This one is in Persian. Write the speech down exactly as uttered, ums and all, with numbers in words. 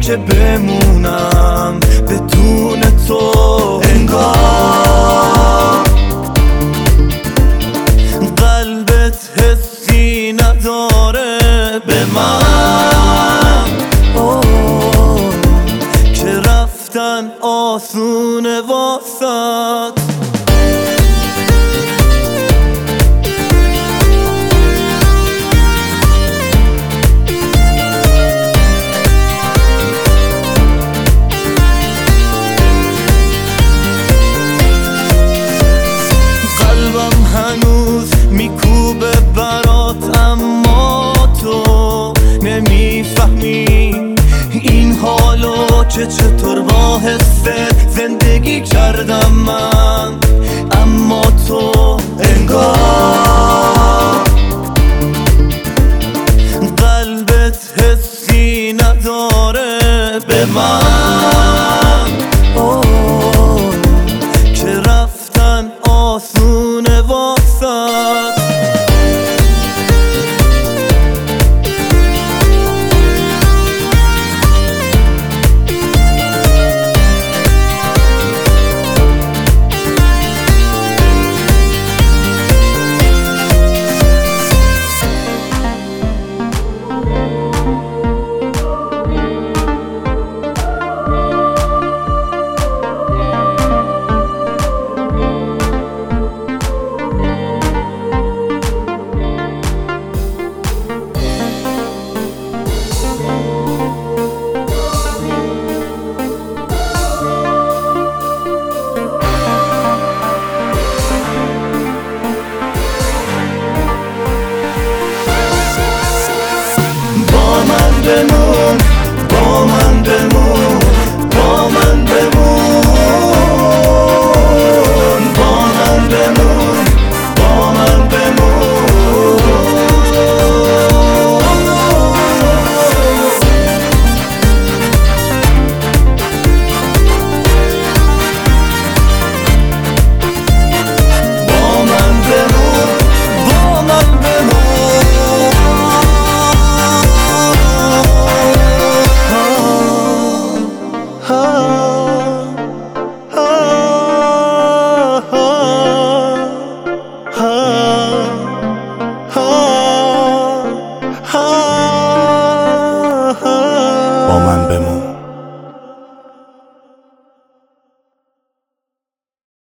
که بمونم بدون تو. انگار قلبت حسی نداره به من، اوه که رفتن آسونه واسد. هنوز میکوبه برات اما تو نمیفهمی این حالو که چطور با حست زندگی کردم من. اما تو انگار قلبت حسی نداره به من، اوه که رفتن آسونه واسد. بمون با من بمون با من بمون با من بمون با من بمون. با من بمون با من بمون. با من بمون.